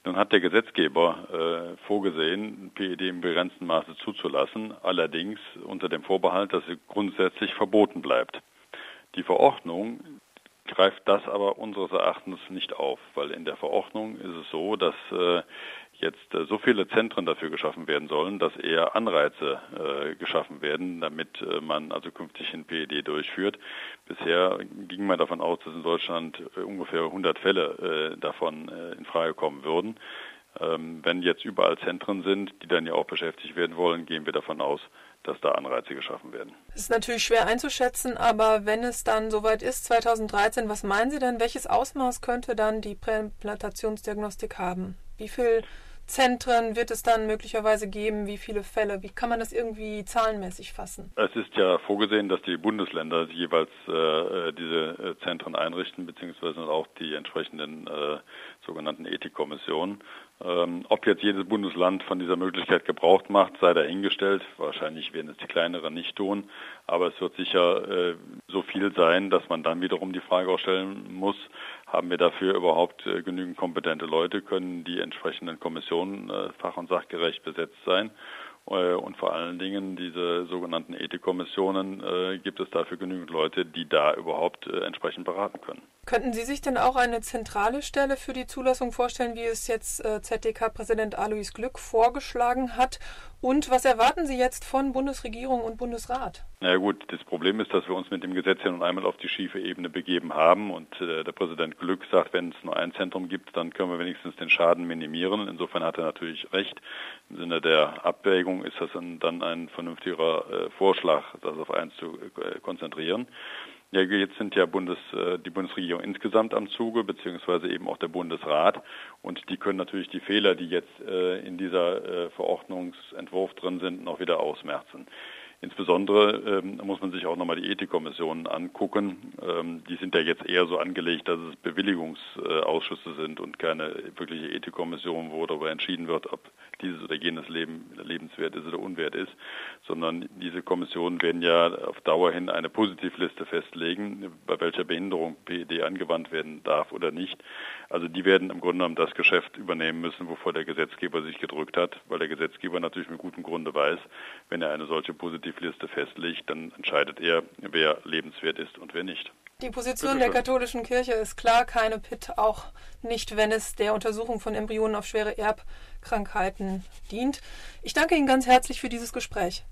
Nun hat der Gesetzgeber vorgesehen, PED im begrenzten Maße zuzulassen, allerdings unter dem Vorbehalt, dass sie grundsätzlich verboten bleibt. Die Verordnung greift das aber unseres Erachtens nicht auf, weil in der Verordnung ist es so, dass jetzt so viele Zentren dafür geschaffen werden sollen, dass eher Anreize geschaffen werden, damit man also künftig ein PED durchführt. Bisher ging man davon aus, dass in Deutschland ungefähr 100 Fälle davon in Frage kommen würden. Wenn jetzt überall Zentren sind, die dann ja auch beschäftigt werden wollen, gehen wir davon aus, dass da Anreize geschaffen werden. Es ist natürlich schwer einzuschätzen, aber wenn es dann soweit ist, 2013, was meinen Sie denn, welches Ausmaß könnte dann die Präimplantationsdiagnostik haben? Wie viele Zentren wird es dann möglicherweise geben? Wie viele Fälle? Wie kann man das irgendwie zahlenmäßig fassen? Es ist ja vorgesehen, dass die Bundesländer jeweils diese Zentren einrichten, beziehungsweise auch die entsprechenden sogenannten Ethikkommissionen. Ob jetzt jedes Bundesland von dieser Möglichkeit Gebrauch macht, sei dahingestellt. Wahrscheinlich werden es die kleineren nicht tun, aber es wird sicher so viel sein, dass man dann wiederum die Frage auch stellen muss, haben wir dafür überhaupt genügend kompetente Leute, können die entsprechenden Kommissionen fach- und sachgerecht besetzt sein? Und vor allen Dingen diese sogenannten Ethikkommissionen, gibt es dafür genügend Leute, die da überhaupt entsprechend beraten können. Könnten Sie sich denn auch eine zentrale Stelle für die Zulassung vorstellen, wie es jetzt ZDK-Präsident Alois Glück vorgeschlagen hat? Und was erwarten Sie jetzt von Bundesregierung und Bundesrat? Na gut, das Problem ist, dass wir uns mit dem Gesetz ja nun einmal auf die schiefe Ebene begeben haben und der Präsident Glück sagt, wenn es nur ein Zentrum gibt, dann können wir wenigstens den Schaden minimieren. Insofern hat er natürlich recht. Im Sinne der Abwägung ist das dann ein vernünftiger Vorschlag, das auf eins zu konzentrieren. Ja, jetzt sind ja die Bundesregierung insgesamt am Zuge, beziehungsweise eben auch der Bundesrat. Und die können natürlich die Fehler, die jetzt in dieser Verordnungsentwurf drin sind, noch wieder ausmerzen. Insbesondere muss man sich auch nochmal die Ethikkommissionen angucken. Die sind ja jetzt eher so angelegt, dass es Bewilligungsausschüsse sind und keine wirkliche Ethikkommission, wo darüber entschieden wird, ob dieses oder jenes Leben lebenswert ist oder unwert ist, sondern diese Kommissionen werden ja auf Dauer hin eine Positivliste festlegen, bei welcher Behinderung PED angewandt werden darf oder nicht. Also die werden im Grunde genommen das Geschäft übernehmen müssen, wovor der Gesetzgeber sich gedrückt hat, weil der Gesetzgeber natürlich mit gutem Grunde weiß, wenn er eine solche Positivliste festlegt, dann entscheidet er, wer lebenswert ist und wer nicht. Die Position der katholischen Kirche ist klar, keine PIT, auch nicht, wenn es der Untersuchung von Embryonen auf schwere Erbkrankheiten dient. Ich danke Ihnen ganz herzlich für dieses Gespräch.